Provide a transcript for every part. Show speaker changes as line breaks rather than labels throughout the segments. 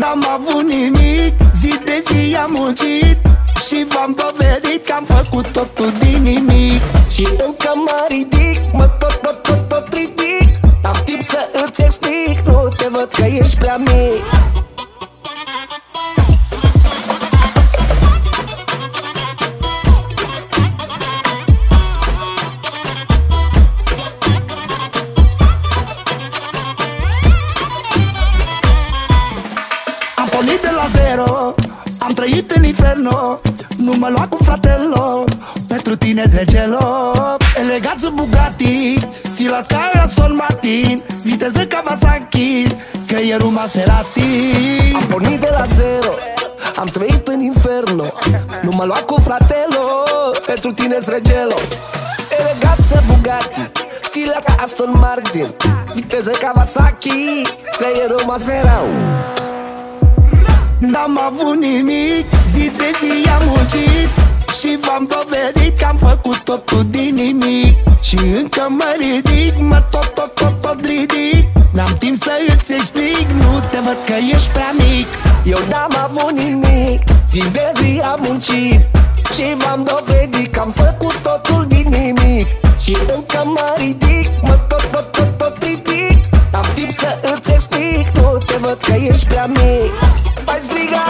N-am avut nimic, zi de zi am muncit și v-am dovedit că am făcut totul din nimic.
Și încă mă ridic, mă tot ridic. Am timp să îți explic, nu te văd că ești prea mic.
Am pornit de la zero, am trăit în inferno. Nu mă lua cu fratelo, pentru tine zregelo. Elegat sub Bugatti, stilat ca Aston Martin, viteză Kawasaki, creierul Maserati.
Am pornit de la zero, am trăit în inferno. Nu mă lua cu fratelo, pentru tine zregelo. Eleganță Bugatti, stilat ca Aston Martin, viteză Kawasaki, creierul Maserati.
N-am avut nimic, zi de zi am muncit și v-am dovedit că am făcut totul din nimic. Și încă mă ridic, mă tot ridic. N-am timp să îți explic, nu te văd că ești prea mic.
Eu n-am avut nimic, zi de zi am muncit și v-am dovedit că am făcut totul din nimic. Și încă mă ridic, mă tot ridic. N-am timp să îți explic, nu te văd că ești prea mic. Mai striga!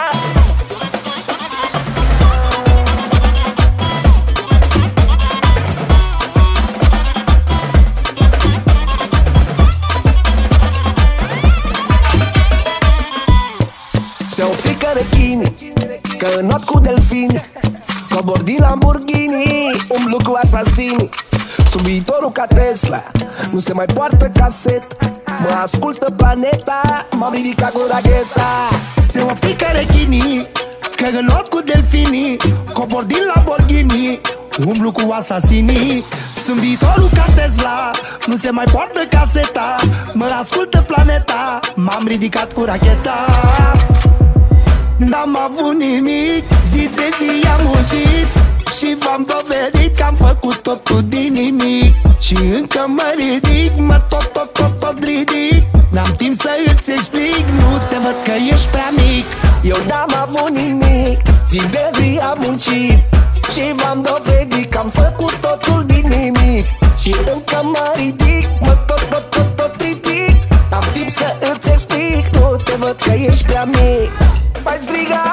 Se oftică rechinii, că înot cu delfini, cobor din Lamborghini, umblu cu asasini. Sunt viitorul ca Tesla, nu se mai poartă caset. Mă ascultă planeta, m-am ridicat cu racheta.
Se oftică rechinii, că înot cu delfinii, cobor din Lamborghini, umblu cu asasinii. Sunt viitorul ca Tesla, nu se mai poartă caseta. Mă ascultă planeta, m-am ridicat cu racheta. N-am avut nimic, zi de zi am muncit și v-am dovedit că am făcut totul din nimic. Și încă mă ridic, mă tot ridic. N-am timp să îți explic, nu te văd că ești prea mic.
Eu n-am avut nimic, zi de zi am muncit și v-am dovedit că am făcut totul din nimic. Și încă mă ridic, mă tot ridic. N-am timp să îți explic, nu te văd că ești prea mic. Mai striga!